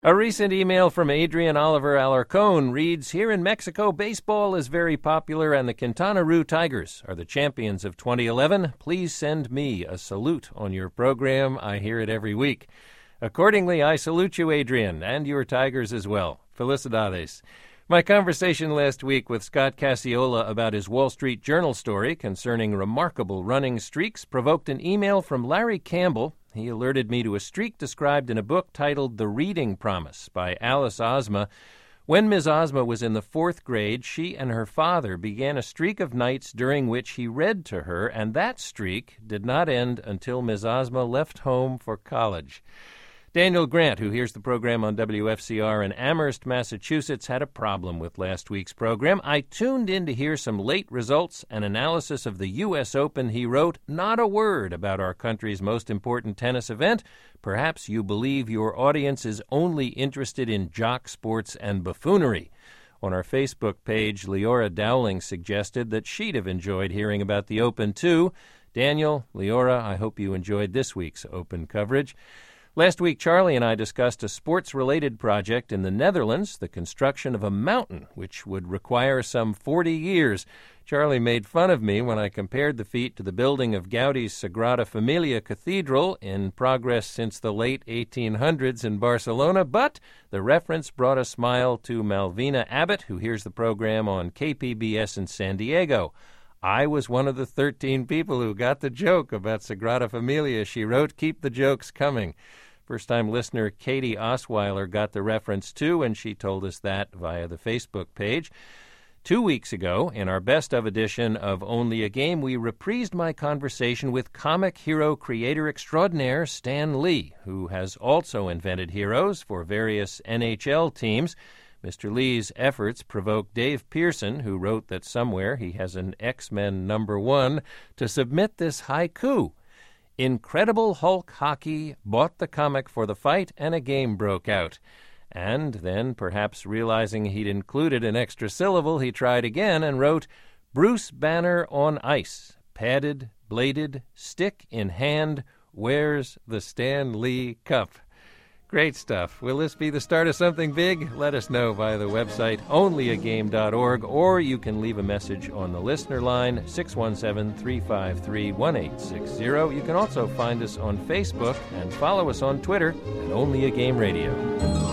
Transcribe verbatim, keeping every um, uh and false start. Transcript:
A recent email from Adrian Oliver Alarcon reads, "Here in Mexico, baseball is very popular and the Quintana Roo Tigers are the champions of twenty eleven. Please send me a salute on your program. I hear it every week. Accordingly, I salute you, Adrian, and your Tigers as well. Felicidades." My conversation last week with Scott Cacciola about his Wall Street Journal story concerning remarkable running streaks provoked an email from Larry Campbell. He alerted me to a streak described in a book titled The Reading Promise by Alice Ozma. When Miz Ozma was in the fourth grade, she and her father began a streak of nights during which he read to her, and that streak did not end until Miz Ozma left home for college. Daniel Grant, who hears the program on W F C R in Amherst, Massachusetts, had a problem with last week's program. I tuned in to hear some late results and analysis of the U S Open. He wrote, "Not a word about our country's most important tennis event. Perhaps you believe your audience is only interested in jock sports and buffoonery." On our Facebook page, Leora Dowling suggested that she'd have enjoyed hearing about the Open, too. Daniel, Leora, I hope you enjoyed this week's Open coverage. Last week, Charlie and I discussed a sports-related project in the Netherlands, the construction of a mountain, which would require some forty years. Charlie made fun of me when I compared the feat to the building of Gaudi's Sagrada Familia Cathedral, in progress since the late eighteen hundreds in Barcelona, but the reference brought a smile to Malvina Abbott, who hears the program on K P B S in San Diego. "I was one of the thirteen people who got the joke about Sagrada Familia," she wrote. "Keep the jokes coming." First-time listener Katie Osweiler got the reference, too, and she told us that via the Facebook page. Two weeks ago, in our best of edition of Only a Game, we reprised my conversation with comic hero creator extraordinaire Stan Lee, who has also invented heroes for various N H L teams. Mister Lee's efforts provoked Dave Pearson, who wrote that somewhere he has an X-Men number one, to submit this haiku. "Incredible Hulk Hockey bought the comic for the fight, and a game broke out." And then, perhaps realizing he'd included an extra syllable, he tried again and wrote, "Bruce Banner on ice, padded, bladed, stick in hand, wears the Stan Lee Cup." Great stuff. Will this be the start of something big? Let us know via the website only a game dot org, or you can leave a message on the listener line, six one seven, three five three, one eight six zero. You can also find us on Facebook and follow us on Twitter at Only a Game Radio.